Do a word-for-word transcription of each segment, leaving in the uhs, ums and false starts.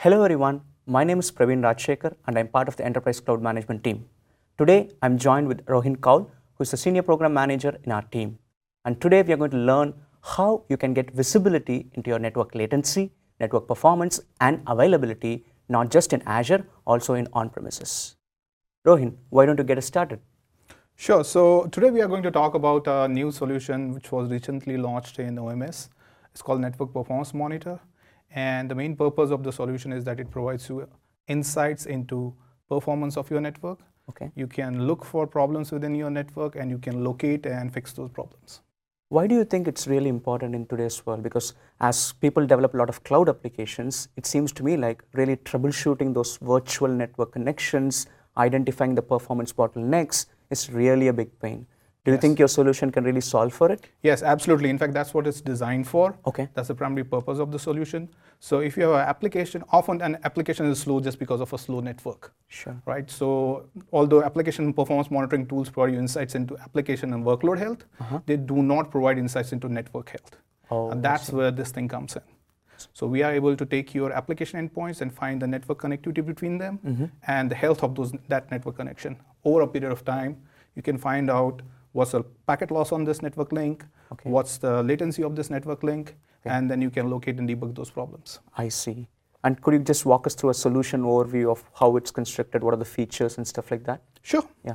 Hello everyone, my name is Praveen Rajshekhar and I'm part of the Enterprise Cloud Management team. Today I'm joined with Rohin Kaul, who is the Senior Program Manager in our team. And today we are going to learn how you can get visibility into your network latency, network performance and availability, not just in Azure, also in on-premises. Rohin, why don't you get us started? Sure. So today we are going to talk about a new solution which was recently launched in O M S. It's called Network Performance Monitor. And the main purpose of the solution is that it provides you insights into performance of your network. Okay. You can look for problems within your network and you can locate and fix those problems. Why do you think it's really important in today's world? Because as people develop a lot of cloud applications, it seems to me like really troubleshooting those virtual network connections, identifying the performance bottlenecks is really a big pain. Do you Yes. think your solution can really solve for it? Yes, absolutely. In fact, that's what it's designed for. Okay. That's the primary purpose of the solution. So if you have an application, often an application is slow just because of a slow network. Sure. Right? So although application performance monitoring tools provide you insights into application and workload health, Uh-huh. they do not provide insights into network health. Oh, and I that's see. where this thing comes in. So we are able to take your application endpoints and find the network connectivity between them Mm-hmm. and the health of those that network connection. Over a period of time, you can find out what's the packet loss on this network link, Okay. what's the latency of this network link, Okay. and then you can locate and debug those problems. I see. And could you just walk us through a solution overview of how it's constructed, what are the features and stuff like that? Sure. Yeah.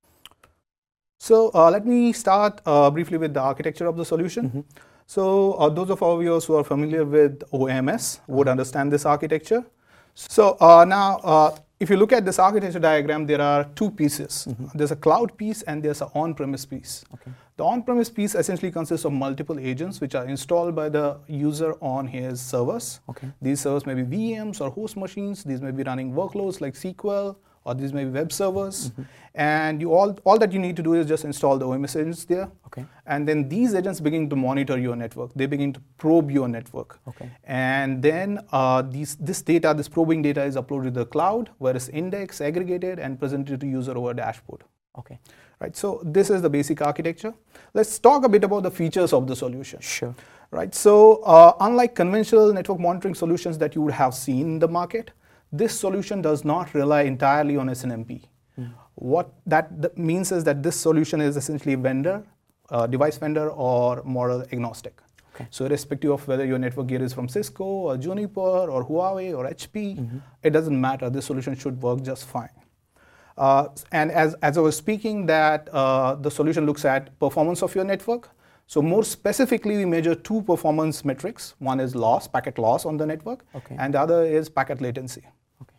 So uh, let me start uh, briefly with the architecture of the solution. Mm-hmm. So uh, those of our viewers who are familiar with O M S would understand this architecture. So uh, now, uh, if you look at this architecture diagram, there are two pieces. Mm-hmm. There's a cloud piece and there's an on-premise piece. Okay. The on-premise piece essentially consists of multiple agents which are installed by the user on his servers. Okay. These servers may be V Ms or host machines. These may be running workloads like S Q L, or these may be web servers. Mm-hmm. And you all, all that you need to do is just install the O M S agents there. Okay. And then these agents begin to monitor your network. They begin to probe your network. Okay. And then uh, these, this data, this probing data is uploaded to the cloud, where it's indexed, aggregated, and presented to user over a dashboard. Okay. Right. So this is the basic architecture. Let's talk a bit about the features of the solution. Sure. Right. So uh, unlike conventional network monitoring solutions that you would have seen in the market, this solution does not rely entirely on S N M P. Mm. What that th- means is that this solution is essentially vendor, uh, device vendor, or model agnostic. Okay. So irrespective of whether your network gear is from Cisco or Juniper or Huawei or H P, Mm-hmm. it doesn't matter. This solution should work just fine. Uh, and as, as I was speaking, that uh, the solution looks at performance of your network. So more specifically, we measure two performance metrics. One is loss, packet loss on the network, Okay. and the other is packet latency. Okay.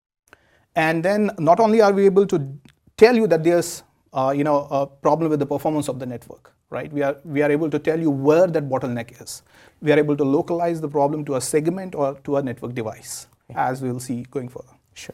And then not only are we able to tell you that there's uh, you know, a problem with the performance of the network, right? We are, we are able to tell you where that bottleneck is. We are able to localize the problem to a segment or to a network device, Okay. as we'll see going further. Sure.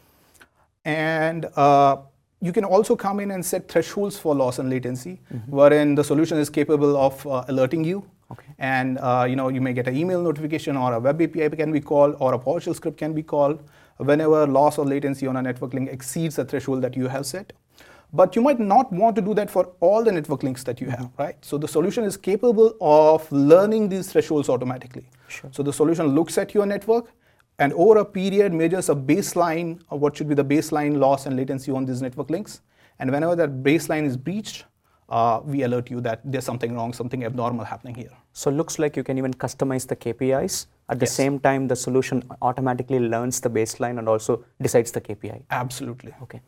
And uh, you can also come in and set thresholds for loss and latency, Mm-hmm. wherein the solution is capable of uh, alerting you. Okay. And uh, you know, you may get an email notification, or a web A P I can be called, or a PowerShell script can be called whenever loss or latency on a network link exceeds the threshold that you have set. But you might not want to do that for all the network links that you have, right? So the solution is capable of learning these thresholds automatically. Sure. So the solution looks at your network and over a period measures a baseline of what should be the baseline loss and latency on these network links. And whenever that baseline is breached, uh, we alert you that there's something wrong, something abnormal happening here. So it looks like you can even customize the K P Is. At the Yes. same time, the solution automatically learns the baseline and also decides the K P I. Absolutely. Okay.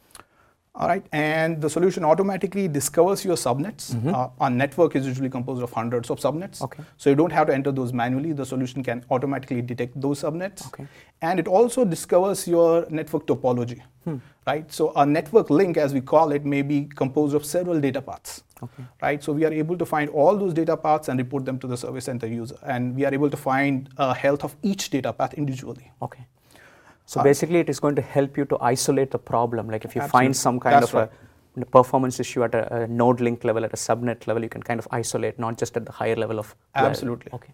All right, and the solution automatically discovers your subnets. Mm-hmm. Uh, our network is usually composed of hundreds of subnets. Okay. So you don't have to enter those manually. The solution can automatically detect those subnets. Okay. And it also discovers your network topology, Hmm. right? So a network link, as we call it, may be composed of several data paths. Okay. Right, so we are able to find all those data paths and report them to the service center user. And we are able to find uh, health of each data path individually. Okay. So Uh, basically, it is going to help you to isolate the problem. Like if you Absolutely. find some kind That's of right. a performance issue at a, a node link level, at a subnet level, you can kind of isolate, not just at the higher level of. Absolutely. Okay.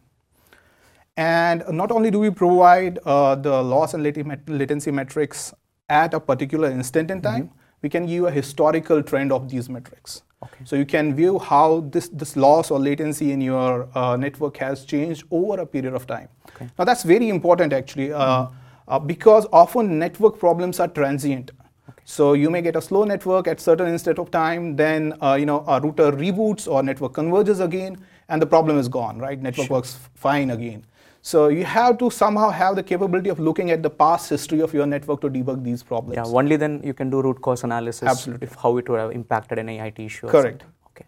And not only do we provide uh, the loss and latency metrics at a particular instant in time, mm-hmm. we can give you a historical trend of these metrics. Okay. So you can view how this, this loss or latency in your uh, network has changed over a period of time. Okay. Now that's very important actually. Uh, mm-hmm. uh, because often network problems are transient. Okay. So you may get a slow network at certain instant of time, then uh, you know a router reboots or network converges again, and the problem is gone, right? Network sure. works fine again. So you have to somehow have the capability of looking at the past history of your network to debug these problems. Yeah, only then you can do root cause analysis. Absolutely. If how it would have impacted any I T issue. Correct. Okay.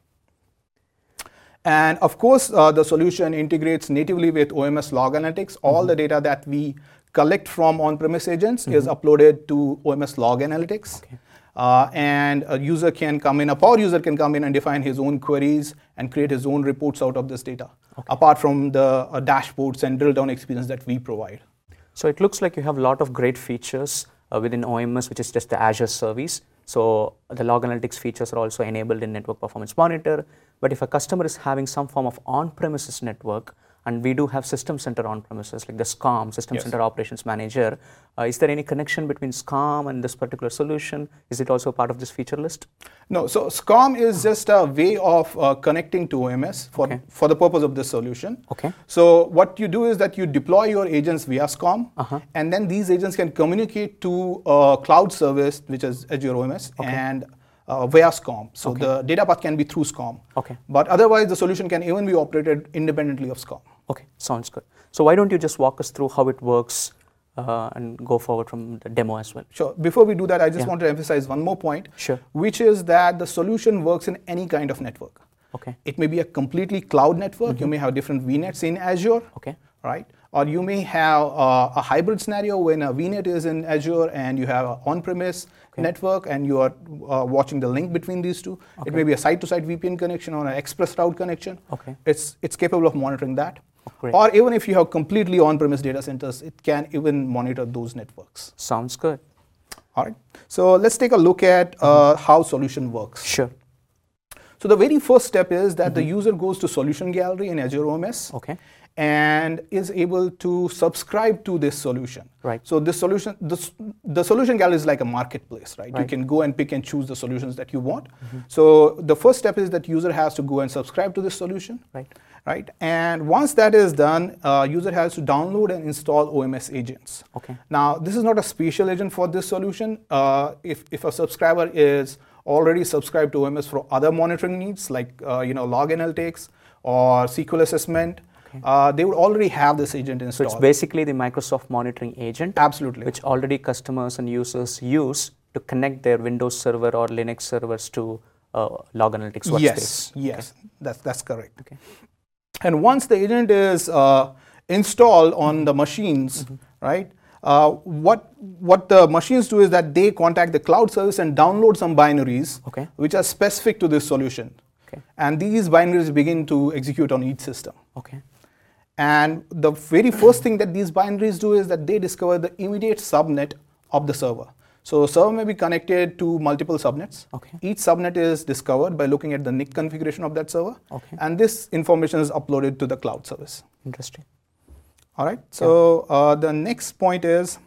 And of course, uh, the solution integrates natively with O M S Log Analytics. Mm-hmm. All the data that we collect from on-premise agents mm-hmm. is uploaded to O M S Log Analytics. Okay. Uh, and a user can come in, a power user can come in and define his own queries and create his own reports out of this data, okay. apart from the uh, dashboards and drill down experience that we provide. So it looks like you have a lot of great features uh, within O M S, which is just the Azure service. So the log analytics features are also enabled in Network Performance Monitor. But if a customer is having some form of on-premises network, and we do have System Center on-premises, like the SCOM, System yes. Center Operations Manager. Uh, is there any connection between SCOM and this particular solution? Is it also part of this feature list? No, so SCOM is just a way of uh, connecting to O M S for, okay. for the purpose of this solution. Okay. So what you do is that you deploy your agents via SCOM, uh-huh. and then these agents can communicate to a cloud service, which is Azure O M S, okay. and Uh, via SCOM. So okay. the data path can be through SCOM. Okay. But otherwise, the solution can even be operated independently of SCOM. Okay, sounds good. So why don't you just walk us through how it works uh, and go forward from the demo as well? Sure. Before we do that, I just yeah. want to emphasize one more point, sure. which is that the solution works in any kind of network. Okay. It may be a completely cloud network. Mm-hmm. You may have different V NETs in Azure. Okay. Right? Or you may have uh, a hybrid scenario when a V NET is in Azure and you have an on-premise okay. network and you are uh, watching the link between these two. Okay. It may be a site-to-site V P N connection or an express route connection. Okay. It's, it's capable of monitoring that. Great. Or even if you have completely on-premise data centers, it can even monitor those networks. Sounds good. All right. So let's take a look at uh, mm-hmm. how solution works. Sure. So the very first step is that mm-hmm. the user goes to Solution Gallery in Azure O M S. Okay. And is able to subscribe to this solution. Right. So this solution, this, the solution gallery is like a marketplace, right? right? You can go and pick and choose the solutions that you want. Mm-hmm. So the first step is that user has to go and subscribe to this solution. Right. Right. And once that is done, uh, user has to download and install O M S agents. Okay. Now this is not a special agent for this solution. Uh, if if a subscriber is already subscribed to O M S for other monitoring needs, like uh, you know log analytics or S Q L assessment. Okay. Uh, they would already have this agent installed. So it's basically the Microsoft monitoring agent. Absolutely. Which already customers and users use to connect their Windows server or Linux servers to uh, log analytics workspace. Yes, yes, okay. that's, that's correct. Okay. And once the agent is uh, installed on the machines, mm-hmm. right, uh, what, what the machines do is that they contact the cloud service and download some binaries okay. which are specific to this solution. Okay. And these binaries begin to execute on each system. Okay. And the very first thing that these binaries do is that they discover the immediate subnet of the server. So server may be connected to multiple subnets. Okay. Each subnet is discovered by looking at the N I C configuration of that server. Okay. And this information is uploaded to the cloud service. Interesting. All right. So yeah. uh, the next point is,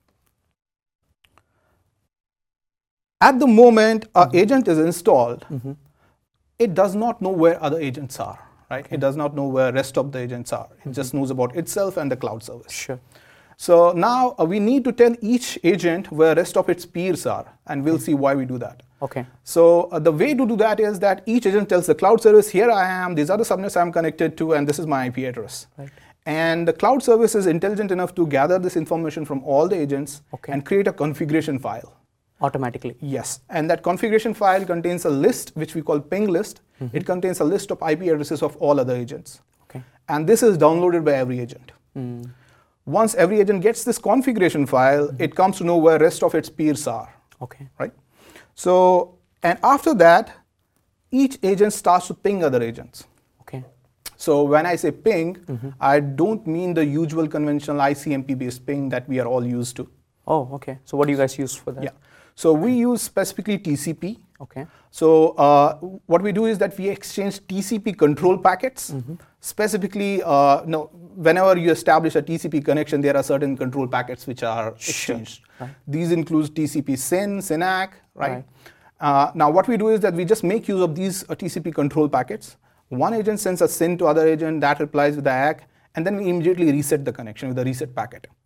at the moment mm-hmm. an agent is installed, mm-hmm. it does not know where other agents are. Right? Okay. It does not know where rest of the agents are. It mm-hmm. just knows about itself and the cloud service. Sure. So now uh, we need to tell each agent where rest of its peers are, and we'll okay. see why we do that. Okay. So uh, the way to do that is that each agent tells the cloud service, here I am, these are the subnets I'm connected to, and this is my I P address. Right. And the cloud service is intelligent enough to gather this information from all the agents okay. and create a configuration file. Automatically? Yes. And that configuration file contains a list, which we call ping list. Mm-hmm. It contains a list of I P addresses of all other agents. Okay. And this is downloaded by every agent. Mm. Once every agent gets this configuration file, mm-hmm. it comes to know where rest of its peers are. Okay. Right? So, and after that, each agent starts to ping other agents. Okay. So when I say ping, mm-hmm. I don't mean the usual conventional I C M P-based ping that we are all used to. Oh, okay. So what do you guys use for that? Yeah. So we use specifically T C P. Okay. So uh, what we do is that we exchange T C P control packets. Mm-hmm. Specifically, uh, no, whenever you establish a T C P connection, there are certain control packets which are exchanged. Sure. Right. These include T C P S Y N, S Y N A C, right? right. Uh, now what we do is that we just make use of these uh, T C P control packets. One agent sends a S Y N to other agent, that replies with the A C, and then we immediately reset the connection with the reset packet.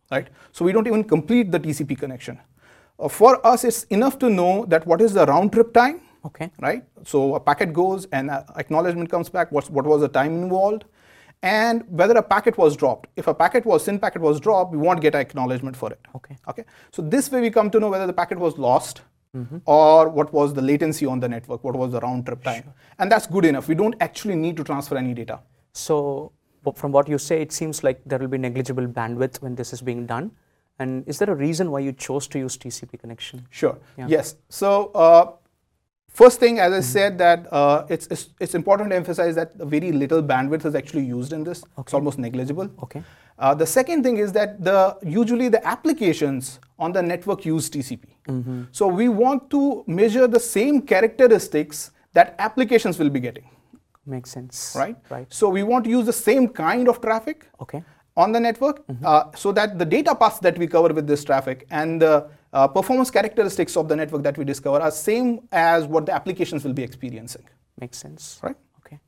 right? So we don't even complete the T C P connection. Uh, for us, it's enough to know that what is the round trip time, Okay. right? So a packet goes and uh, acknowledgement comes back, what's, what was the time involved, and whether a packet was dropped. If a packet was, SYN packet was dropped, we won't get an acknowledgement for it. Okay. Okay. So this way we come to know whether the packet was lost, mm-hmm. or what was the latency on the network, what was the round trip time. Sure. And that's good enough. We don't actually need to transfer any data. So from what you say, it seems like there will be negligible bandwidth when this is being done. And is there a reason why you chose to use T C P connection? Sure. Yeah. Yes. So uh, first thing, as I mm-hmm. said, that uh, it's, it's it's important to emphasize that very little bandwidth is actually used in this. Okay. It's almost negligible. Okay. Uh, the second thing is that the usually the applications on the network use T C P. Mm-hmm. So we want to measure the same characteristics that applications will be getting. Makes sense. Right. Right. So we want to use the same kind of traffic. Okay. On the network, mm-hmm. uh, so that the data paths that we cover with this traffic and the uh, performance characteristics of the network that we discover are same as what the applications will be experiencing. Makes sense. Right? Okay.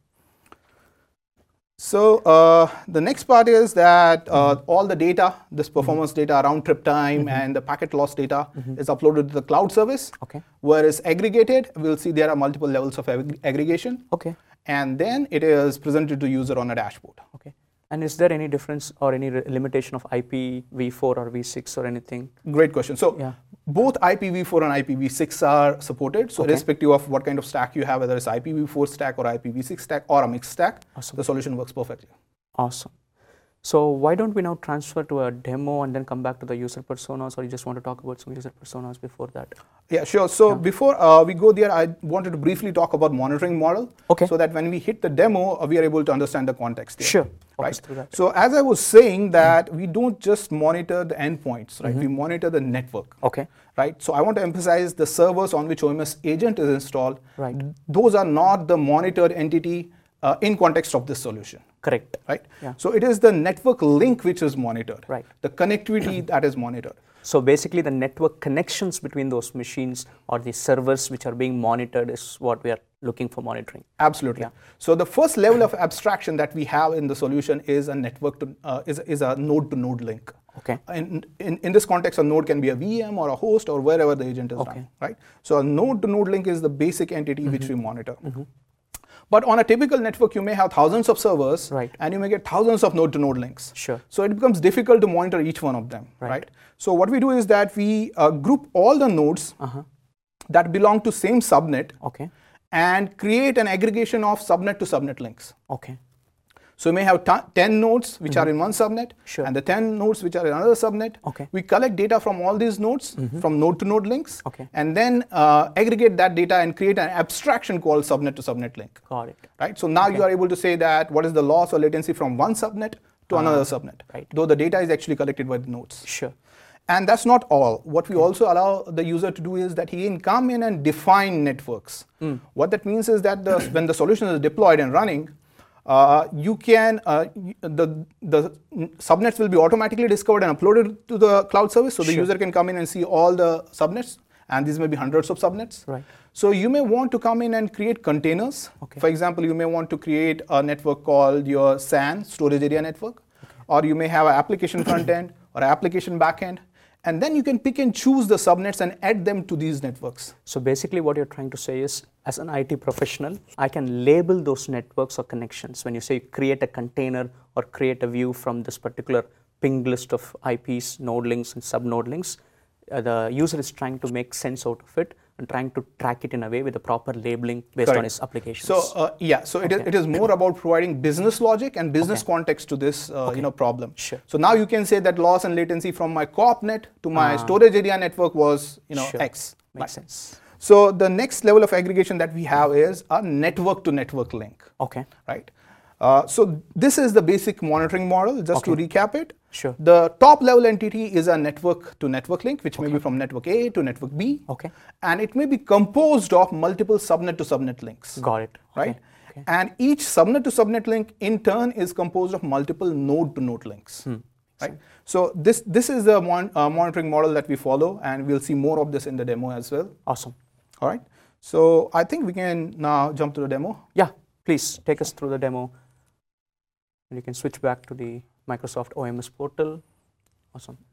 So uh, the next part is that uh, mm-hmm. all the data, this performance mm-hmm. data, round trip time, mm-hmm. and the packet loss data mm-hmm. is uploaded to the cloud service. Okay. Where it's aggregated, we'll see there are multiple levels of ag- aggregation. Okay. And then it is presented to user on a dashboard. Okay. And is there any difference or any re- limitation of I P v four or v six or anything? Great question. So yeah. both I P v four and I P v six are supported. So okay. irrespective of what kind of stack you have, whether it's I P v four stack or I P v six stack or a mixed stack, awesome. The solution works perfectly. Awesome. So why don't we now transfer to a demo and then come back to the user personas, or you just want to talk about some user personas before that? Yeah, sure. So yeah. before uh, we go there, I wanted to briefly talk about monitoring model. Okay. So that when we hit the demo, uh, we are able to understand the context there. Sure. Right. So as I was saying that mm-hmm. we don't just monitor the endpoints, right? Mm-hmm. We monitor the network. Okay. Right. So I want to emphasize the servers on which O M S agent is installed. Right. Those are not the monitored entity uh, in context of this solution. Correct. Right. Yeah. So it is the network link which is monitored. Right. The connectivity that is monitored. So basically the network connections between those machines or the servers which are being monitored is what we are looking for monitoring. Absolutely. Yeah. So the first level of abstraction that we have in the solution is a network to uh, is, is a node to node link. Okay. In, in, in this context, a node can be a V M or a host or wherever the agent is okay. running. Right. So a node to node link is the basic entity mm-hmm. which we monitor. Mm-hmm. But on a typical network, you may have thousands of servers, right. and you may get thousands of node-to-node links. Sure. So it becomes difficult to monitor each one of them, right? right? So what we do is that we uh, group all the nodes uh-huh. that belong to same subnet, okay. and create an aggregation of subnet to subnet links. Okay. So you may have t- ten nodes which mm-hmm. are in one subnet, sure. and the ten nodes which are in another subnet. Okay. We collect data from all these nodes, mm-hmm. from node to node links, okay. and then uh, aggregate that data and create an abstraction called subnet to subnet link. Got it. Right. So now okay. you are able to say that what is the loss or latency from one subnet to uh, another subnet, right. though the data is actually collected by the nodes. Sure. And that's not all. What we okay. also allow the user to do is that he can come in and define networks. Mm. What that means is that the, when the solution is deployed and running, Uh, you can, uh, the, the subnets will be automatically discovered and uploaded to the cloud service. So sure. the user can come in and see all the subnets, and these may be hundreds of subnets. Right. So you may want to come in and create containers. Okay. For example, you may want to create a network called your S A N, storage area network, okay. or you may have an application front end or an application back end. And then you can pick and choose the subnets and add them to these networks. So basically what you're trying to say is, as an I T professional, I can label those networks or connections. When you say create a container or create a view from this particular ping list of I Ps, node links and sub-node links, uh, the user is trying to make sense out of it and trying to track it in a way with the proper labeling based Correct. On its applications. So uh, yeah, so okay. it, is, it is more about providing business logic and business okay. context to this uh, okay. you know problem. Sure. So now you can say that loss and latency from my co-op net to my uh, storage area network was you know sure. X. Makes right. sense. So the next level of aggregation that we have is a network to network link. Okay. Right. Uh, so this is the basic monitoring model. Just okay. to recap it. Sure. The top level entity is a network to network link, which okay. may be from network A to network B. Okay. And it may be composed of multiple subnet to subnet links. Got it. Right. Okay. Okay. And each subnet to subnet link in turn is composed of multiple node to node links. Hmm. Right. So this this is the mon- uh, monitoring model that we follow, and we'll see more of this in the demo as well. Awesome. All right. So I think we can now jump to the demo. Yeah. Please take us through the demo. And you can switch back to the Microsoft O M S portal. Awesome.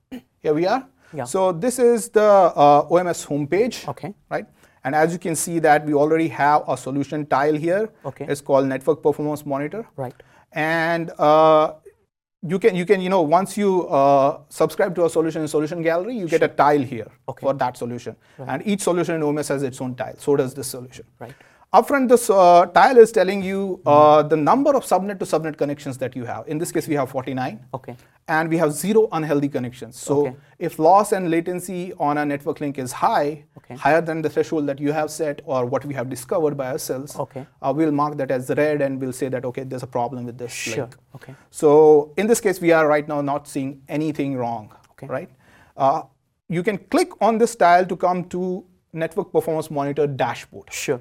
Here we are. Yeah. So this is the uh, O M S homepage. Okay. Right. And as you can see that we already have a solution tile here. Okay. It's called Network Performance Monitor. Right. And uh, you can you can you know once you uh, subscribe to a solution in Solution Gallery, you Sure. get a tile here Okay. for that solution. Right. And each solution in O M S has its own tile. So does this solution. Right. Upfront, this uh, tile is telling you uh, the number of subnet to subnet connections that you have. In this case, we have forty-nine. Okay. And we have zero unhealthy connections. So Okay. if loss and latency on a network link is high, Okay. higher than the threshold that you have set or what we have discovered by ourselves, Okay. uh, we'll mark that as red and we'll say that, okay, there's a problem with this Sure. link. Okay. So in this case, we are right now not seeing anything wrong, Okay. right? Uh, you can click on this tile to come to Network Performance Monitor dashboard. Sure.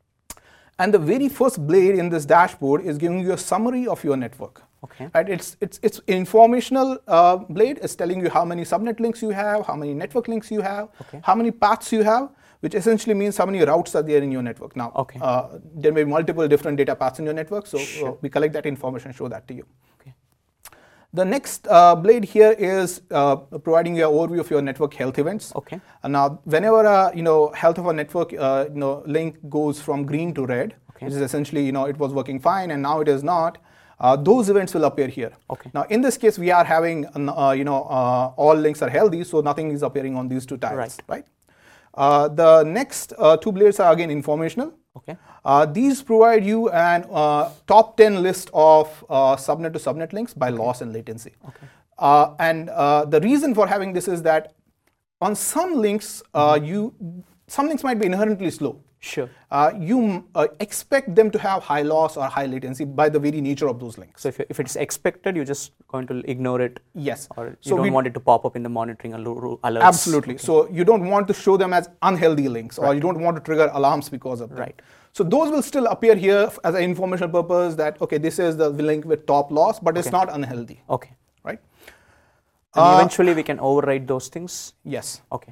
And the very first blade in this dashboard is giving you a summary of your network. Okay. Right? It's it's it's informational uh, blade. It's telling you how many subnet links you have, how many network links you have, Okay. how many paths you have, which essentially means how many routes are there in your network. Now, Okay. uh, there may be multiple different data paths in your network, so Sure. uh, we collect that information and show that to you. Okay. The next uh, blade here is uh, providing you an overview of your network health events. Okay. And now, whenever uh, you know health of a network uh, you know link goes from green to red, Okay. which is essentially you know it was working fine and now it is not, uh, those events will appear here. Okay. Now, in this case, we are having uh, you know uh, all links are healthy, so nothing is appearing on these two tiles. Right. Right. Uh, the next uh, two blades are again informational. Okay. Uh, these provide you an uh, top ten list of uh, subnet to subnet links by loss and latency. Okay. Uh, and uh, the reason for having this is that on some links, uh, you some links might be inherently slow. Sure. Uh, you uh, expect them to have high loss or high latency by the very nature of those links. So if, if it's expected, you're just going to ignore it. Yes. Or you So don't we- want it to pop up in the monitoring al- alerts. Absolutely. So you don't want to show them as unhealthy links, or you don't want to trigger alarms because of them. Right. So those will still appear here as an informational purpose that, okay, this is the link with top loss, but it's Okay. not unhealthy, Okay. right? And Uh, eventually we can override those things. Yes. Okay.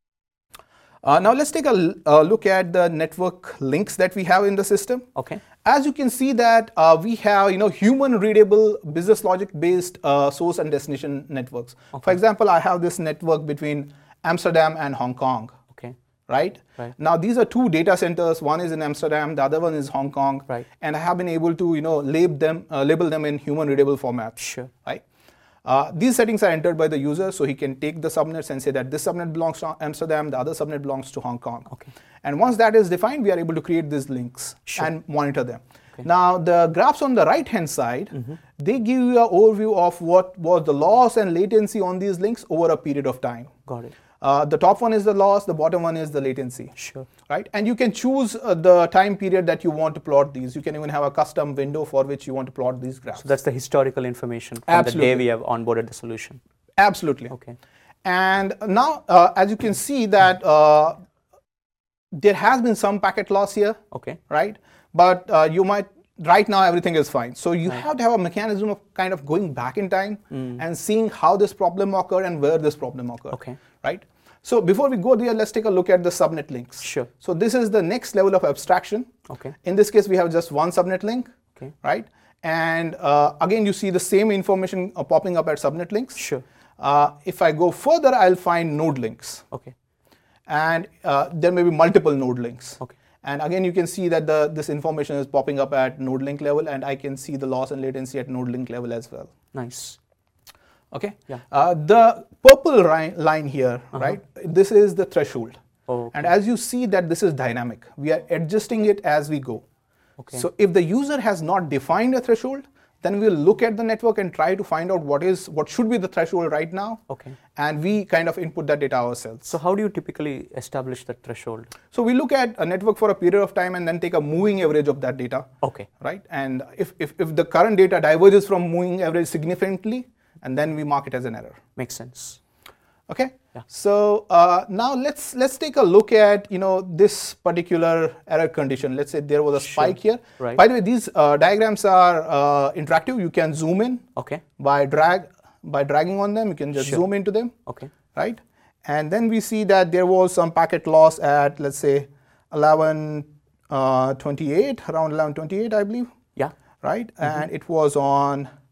Uh, now let's take a l- uh, look at the network links that we have in the system. Okay. As you can see that uh, we have you know human readable business logic based uh, source and destination networks. For example, I have this network between Amsterdam and Hong Kong. Okay. Right? Right. Now these are two data centers. One is in Amsterdam, the other one is Hong Kong. Right. And I have been able to you know label them, uh, label them in human readable format. Sure. Right. Uh, these settings are entered by the user, so he can take the subnets and say that this subnet belongs to Amsterdam, the other subnet belongs to Hong Kong. Okay. And once that is defined, we are able to create these links Sure. and monitor them. Okay. Now, the graphs on the right-hand side, they give you an overview of what was the loss and latency on these links over a period of time. Got it. Uh, the top one is the loss, the bottom one is the latency. Sure. Right? And you can choose uh, the time period that you want to plot these. You can even have a custom window for which you want to plot these graphs. So that's the historical information from Absolutely. the day we have onboarded the solution. Absolutely. Okay. And now, uh, as you can see that uh, there has been some packet loss here, Okay. right? But uh, you might, right now everything is fine. So you have to have a mechanism of kind of going back in time and seeing how this problem occurred and where this problem occurred, Okay. right? So before we go there, let's take a look at the subnet links. Sure. So this is the next level of abstraction. Okay. In this case, we have just one subnet link, Okay. right? And uh, again, you see the same information uh, popping up at subnet links. Sure. Uh, if I go further, I'll find node links. Okay. And uh, there may be multiple node links. Okay. And again, you can see that the, this information is popping up at node link level, and I can see the loss and latency at node link level as well. Nice. Okay. Yeah. Uh, the purple ri- line here, right? This is the threshold. Oh, okay. And as you see that this is dynamic, we are adjusting it as we go. Okay. So if the user has not defined a threshold, then we'll look at the network and try to find out what is what should be the threshold right now. Okay. And we kind of input that data ourselves. So how do you typically establish that threshold? So we look at a network for a period of time and then take a moving average of that data. Okay. Right? And if, if, if the current data diverges from moving average significantly, and then we mark it as an error. Makes sense. Okay. Yeah. So uh, now let's let's take a look at you know this particular error condition. Let's say there was a Sure. spike here. Right. By the way, these uh, diagrams are uh, interactive. You can zoom in Okay. by drag by dragging on them. You can just Sure. zoom into them. Okay. Right. And then we see that there was some packet loss at let's say eleven twenty-eight, around eleven twenty-eight, I believe. Yeah. Right. And it was on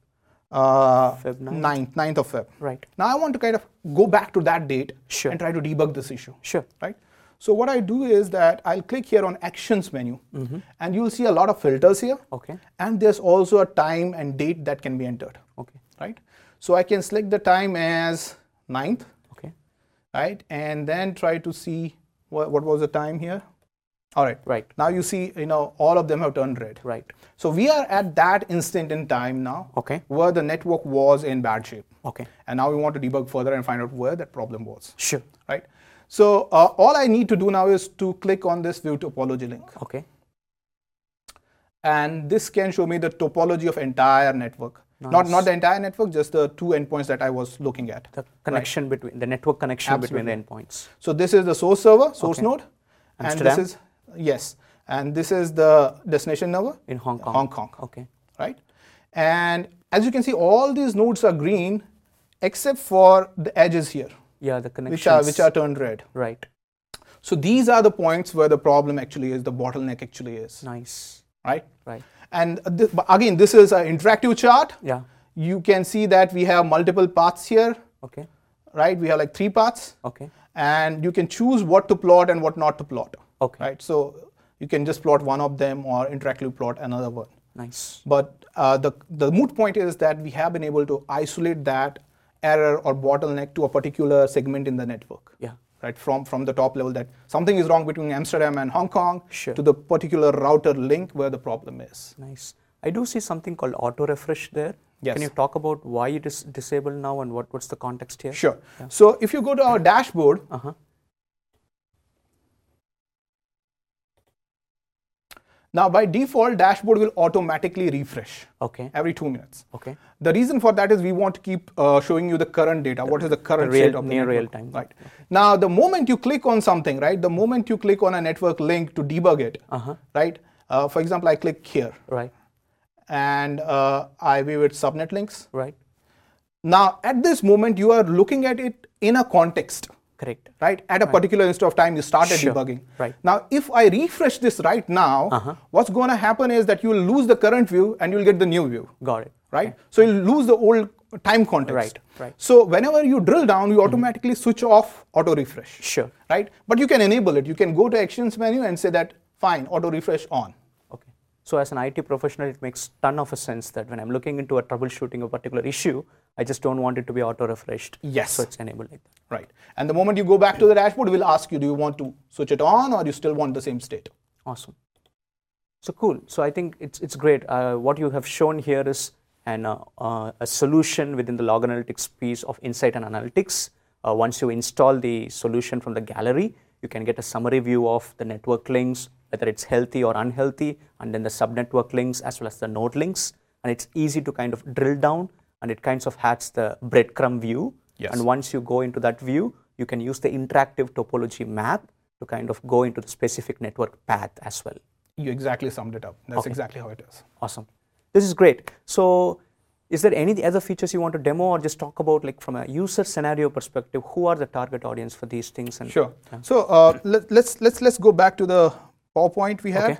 uh, Feb ninth. ninth, ninth of Feb. Right. Now I want to kind of go back to that date Sure. and try to debug this issue. Sure. Right. So what I do is that I'll click here on Actions menu, Mm-hmm. and you'll see a lot of filters here. Okay. And there's also a time and date that can be entered. Okay. Right. So I can select the time as ninth. Okay. Right. And then try to see what, what was the time here. All right. Right. Now you see, you know, all of them have turned red. Right. So we are at that instant in time now. Okay. Where the network was in bad shape. Okay. And now we want to debug further and find out where that problem was. Sure. Right. So uh, all I need to do now is to click on this view topology link. Okay. And this can show me the topology of entire network. Nice. Not not the entire network, just the two endpoints that I was looking at. The connection right. between the network connection Absolutely. between the endpoints. So this is the source server, source Okay. node, Amsterdam? and this is yes, and this is the destination node In Hong Kong. Hong Kong. Okay. Right, and as you can see, all these nodes are green, except for the edges here, Yeah, the connections. which are which are turned red. Right. So these are the points where the problem actually is, the bottleneck actually is. Nice. Right. Right. And th- but again, this is an interactive chart. Yeah. You can see that we have multiple paths here, Okay. right? We have like three paths, Okay. and you can choose what to plot and what not to plot, Okay. right? So you can just plot one of them or interactively plot another one. Nice. But uh, the, the moot point is that we have been able to isolate that error or bottleneck to a particular segment in the network. Yeah. Right, from, from the top level, that something is wrong between Amsterdam and Hong Kong, Sure. to the particular router link where the problem is. Nice. I do see something called auto refresh there. Yes. Can you talk about why it is disabled now and what, what's the context here? Sure. Yeah. So if you go to our dashboard, Uh-huh. now by default, dashboard will automatically refresh Okay. every two minutes. Okay. The reason for that is we want to keep uh, showing you the current data. What is the current real- state of the near network? real time. Right. Now, the moment you click on something, right, the moment you click on a network link to debug it, Uh-huh. right, uh, for example, I click here, Right. and uh, I view it subnet links. Right. Now, at this moment, you are looking at it in a context. Correct. Right, at a particular instant of time, you started Sure. debugging. Right. Now, if I refresh this right now, Uh-huh. what's going to happen is that you will lose the current view and you'll get the new view. Got it. Right. So you'll lose the old time context. Right, right. So whenever you drill down, you automatically switch off auto refresh. Sure. Right. But you can enable it. You can go to Actions menu and say that fine, auto refresh on. Okay. So as an I T professional, it makes ton of a sense that when I'm looking into a troubleshooting a particular issue, I just don't want it to be auto refreshed. Yes. So it's enabled like that. Right. And the moment you go back to the dashboard, we'll ask you, do you want to switch it on or you still want the same state? Awesome. So cool. So I think it's it's great. Uh, what you have shown here is an uh, uh, a solution within the log analytics piece of Insight and Analytics. Uh, once you install the solution from the gallery, you can get a summary view of the network links, whether it's healthy or unhealthy, and then the subnetwork links as well as the node links. And it's easy to kind of drill down, and it kind of has the breadcrumb view. Yes. And once you go into that view, you can use the interactive topology map to kind of go into the specific network path as well. You exactly summed it up. That's Okay. exactly how it is. Awesome. This is great. So is there any other features you want to demo or just talk about, like from a user scenario perspective, who are the target audience for these things? And Sure. Yeah. So uh, let, let's let's let's go back to the PowerPoint we had. Okay.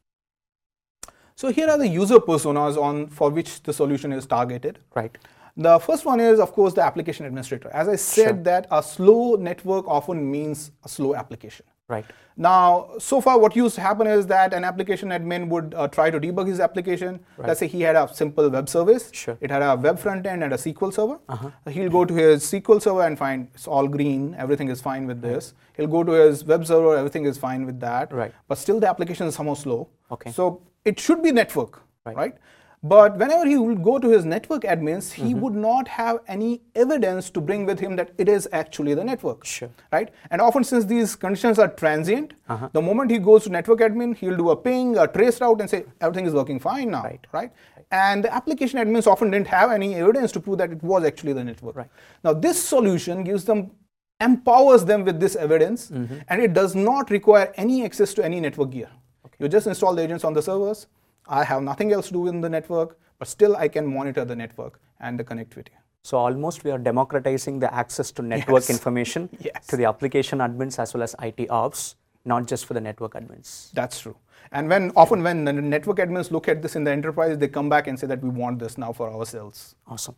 So here are the user personas on for which the solution is targeted. Right. The first one is, of course, the application administrator. As I said, Sure. that a slow network often means a slow application. Right. Now, so far what used to happen is that an application admin would uh, try to debug his application. Right. Let's say he had a simple web service. Sure. It had a web front end and a S Q L server. Uh-huh. He'll go to his S Q L server and find it's all green, everything is fine with this. He'll go to his web server, everything is fine with that. Right. But still the application is somehow slow. Okay. So it should be network, Right. right? But whenever he will go to his network admins, he Mm-hmm. would not have any evidence to bring with him that it is actually the network. Sure. Right? And often, since these conditions are transient, Uh-huh. the moment he goes to network admin, he'll do a ping, a trace route, and say everything is working fine now. Right. Right? And the application admins often didn't have any evidence to prove that it was actually the network. Right. Now, this solution gives them, empowers them with this evidence, Mm-hmm. and it does not require any access to any network gear. You just install the agents on the servers. I have nothing else to do in the network, but still I can monitor the network and the connectivity. So almost we are democratizing the access to network Yes. information Yes. to the application admins as well as I T ops, not just for the network admins. That's true. And when often when the network admins look at this in the enterprise, they come back and say that we want this now for ourselves. Awesome.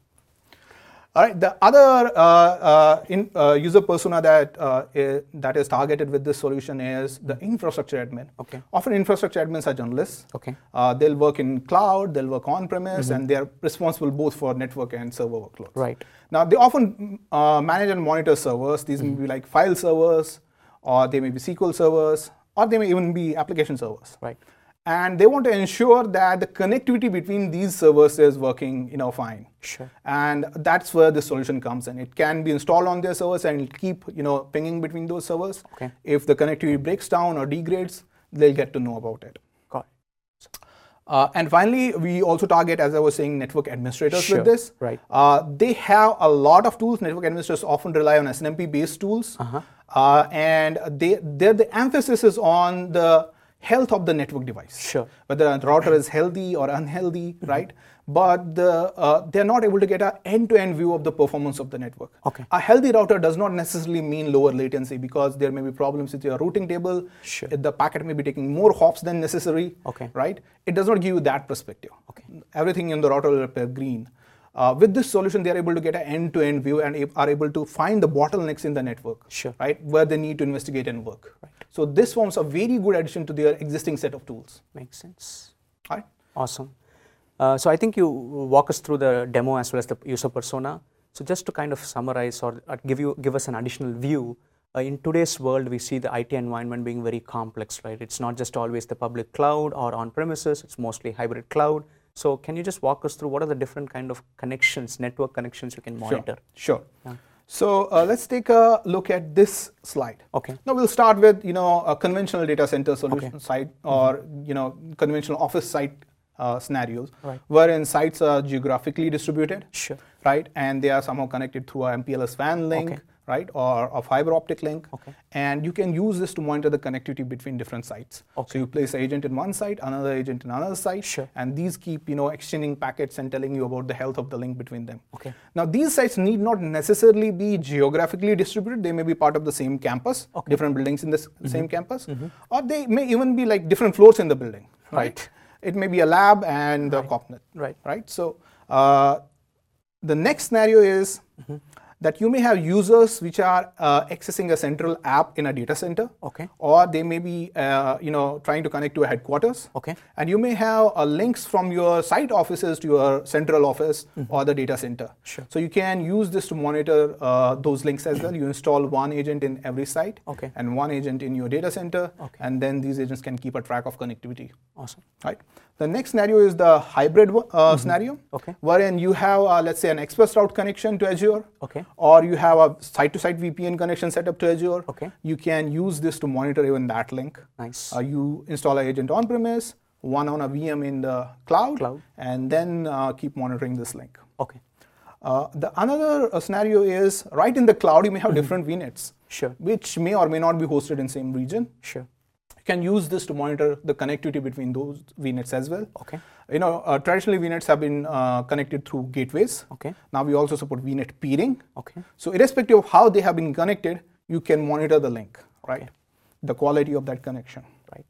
All right. The other uh, uh, in, uh, user persona that uh, is, that is targeted with this solution is the infrastructure admin. Okay. Often infrastructure admins are journalists. Okay. Uh, they'll work in cloud, they'll work on-premise, Mm-hmm. and they're responsible both for network and server workloads. Right. Now, they often uh, manage and monitor servers. These Mm-hmm. may be like file servers, or they may be S Q L servers, or they may even be application servers. Right. And they want to ensure that the connectivity between these servers is working, you know, fine. Sure. And that's where the solution comes in. It can be installed on their servers and it'll keep, you know, pinging between those servers. Okay. If the connectivity breaks down or degrades, they'll get to know about it. Got it. Uh, and finally, we also target, as I was saying, network administrators Sure. with this. Right. Uh, they have a lot of tools. Network administrators often rely on S N M P-based tools. Uh-huh. Uh, and they, the emphasis is on the health of the network device. Sure. Whether the router is healthy or unhealthy, mm-hmm. right? But the, uh, they're not able to get an end-to-end view of the performance of the network. Okay. A healthy router does not necessarily mean lower latency, because there may be problems with your routing table. Sure. The packet may be taking more hops than necessary. Okay. Right? It does not give you that perspective. Okay. Everything in the router will appear green. Uh, with this solution, they are able to get an end-to-end view and are able to find the bottlenecks in the network, sure. right, where they need to investigate and work. Right. So this forms a very good addition to their existing set of tools. Makes sense. All right. Awesome. Uh, so I think you walk us through the demo as well as the user persona. So just to kind of summarize or give you give us an additional view, uh, in today's world, we see the I T environment being very complex, right? It's not just always the public cloud or on-premises, it's mostly hybrid cloud. So can you just walk us through what are the different kind of connections, network connections you can monitor? Sure. sure. Yeah. So uh, let's take a look at this slide. Okay. Now we'll start with, you know, a conventional data center solution Okay. site or, mm-hmm. you know, conventional office site uh, scenarios, right. wherein sites are geographically distributed, sure. right, and they are somehow connected through a M P L S WAN link, okay. right, or a fiber optic link, okay. and you can use this to monitor the connectivity between different sites. Okay. So you place an agent in one site, another agent in another site, sure. and these keep, you know, exchanging packets and telling you about the health of the link between them. Okay. Now these sites need not necessarily be geographically distributed. They may be part of the same campus, okay. different buildings in the mm-hmm. same campus, mm-hmm. or they may even be like different floors in the building, right? right. It may be a lab and right. a COPNET, right? Right. So uh, the next scenario is mm-hmm. that you may have users which are uh, accessing a central app in a data center, okay. or they may be, uh, you know, trying to connect to a headquarters, okay. and you may have uh, links from your site offices to your central office mm-hmm. or the data center. Sure. So you can use this to monitor uh, those links as well. You install one agent in every site, okay. and one agent in your data center, okay. and then these agents can keep a track of connectivity. Awesome. Right. The next scenario is the hybrid uh, mm-hmm. scenario, okay. wherein you have, uh, let's say, an express route connection to Azure, okay. or you have a site-to-site V P N connection set up to Azure. Okay. You can use this to monitor even that link. Nice. Uh, you install an agent on-premise, one on a V M in the cloud, cloud. and then uh, keep monitoring this link. Okay. Uh, the another uh, scenario is right in the cloud, you may have mm-hmm. different V NETs, sure. which may or may not be hosted in same region. Sure. You can use this to monitor the connectivity between those V NETs as well. Okay. You know, uh, traditionally V NETs have been uh, connected through gateways. Okay. Now we also support V NET peering. Okay. So irrespective of how they have been connected, you can monitor the link, right? Okay. The quality of that connection. Right.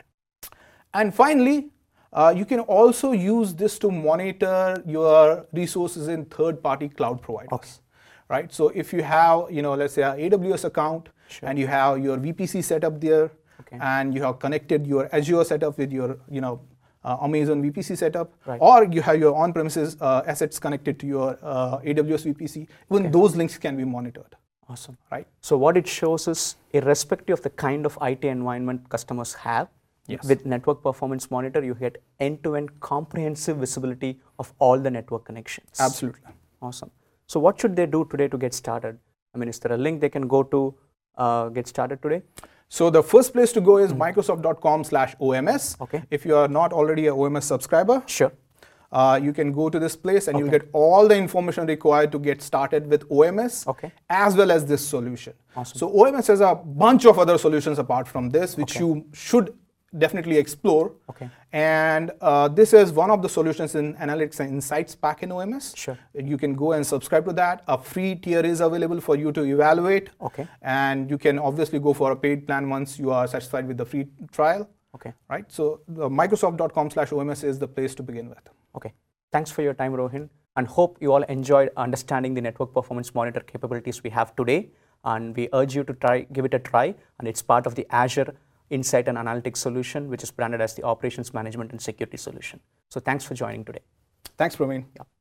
And finally, uh, you can also use this to monitor your resources in third-party cloud providers. Okay. Right. So if you have, you know, let's say an A W S account, sure. and you have your V P C set up there, okay. and you have connected your Azure setup with your, you know, uh, Amazon V P C setup, right. or you have your on-premises uh, assets connected to your uh, A W S V P C, even okay. those links can be monitored. Awesome. Right. So what it shows is, irrespective of the kind of I T environment customers have, yes. with Network Performance Monitor, you get end-to-end comprehensive visibility of all the network connections. Absolutely. Awesome. So what should they do today to get started? I mean, is there a link they can go to uh, get started today? So the first place to go is mm-hmm. microsoft.com slash OMS. Okay. If you are not already a O M S subscriber, sure. Uh, you can go to this place and okay. you'll get all the information required to get started with O M S, okay. as well as this solution. Awesome. So O M S has a bunch of other solutions apart from this, which okay. you should definitely explore. Okay. And uh, this is one of the solutions in Analytics and Insights pack in O M S. Sure. You can go and subscribe to that. A free tier is available for you to evaluate. Okay. And you can obviously go for a paid plan once you are satisfied with the free trial. Okay. Right? So the Microsoft dot com slash O M S is the place to begin with. Okay. Thanks for your time, Rohin, and hope you all enjoyed understanding the network performance monitor capabilities we have today. And we urge you to try, give it a try. And it's part of the Azure Insight and Analytics solution, which is branded as the Operations Management and Security solution. So thanks for joining today. Thanks, Praveen. Yeah.